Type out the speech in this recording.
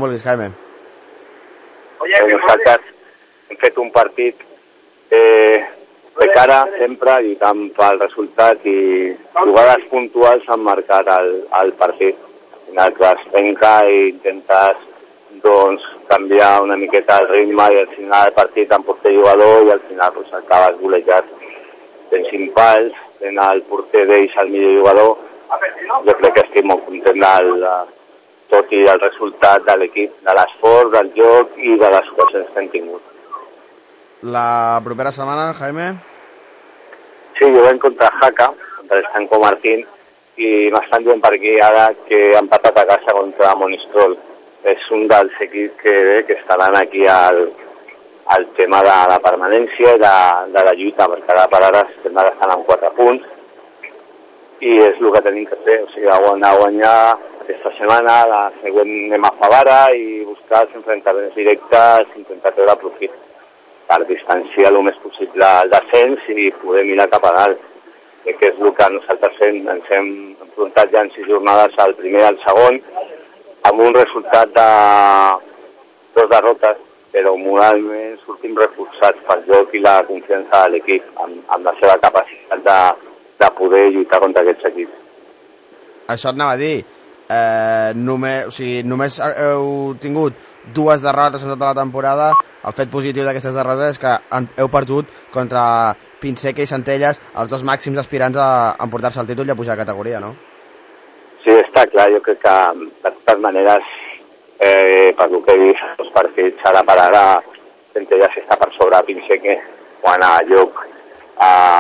vulguis, Jaime. Nosaltres hem fet un partit de cara sempre lluitant pel resultat i jugades puntuals han marcat el partit. Al final que es trenca i intentes canviar una miqueta el ritme i al final del partit amb porter jugador i al final acabes golejat. Tens 5 pals, tens el porter d'ells el millor jugador. Jo crec que estic molt content tot i el resultat de l'equip, de l'esforç, del joc i de les ocasions que hem tingut. La propera setmana, Jaime? Sí, jo venc contra Jaca, contra el Sanco Martín, i m'estan dient per aquí ara que han empatat a casa contra Monistrol. És un dels equips que estaran aquí al tema de la permanència i de la lluita, perquè ara per ara estem estan amb 4 punts i és el que tenim que fer, o sigui, guanyar aquesta setmana, la següent anem a Favara i buscar els enfrontaments directes, intentar treure profit per distanciar el més possible el descens i poder mirar cap a dalt. Crec que és el que nosaltres fem, ens hem enfrontat ja en 6 jornades al primer i al segon, amb un resultat de 2 derrotes, però moralment sortim reforçats pel joc i la confiança de l'equip, amb la seva capacitat de poder lluitar contra aquests equips. Això et anava a dir, només heu tingut 2 derrotes en tota la temporada. El fet positiu d'aquestes derrotes és que heu perdut contra Pinseca i Centelles, els 2 màxims aspirants a emportar-se el títol i a pujar de categoria, no? Sí, està clar, jo crec que de totes maneres, per el que he vist, els partits ara per ara, Centelles està per sobre Pinseca, quan a lloc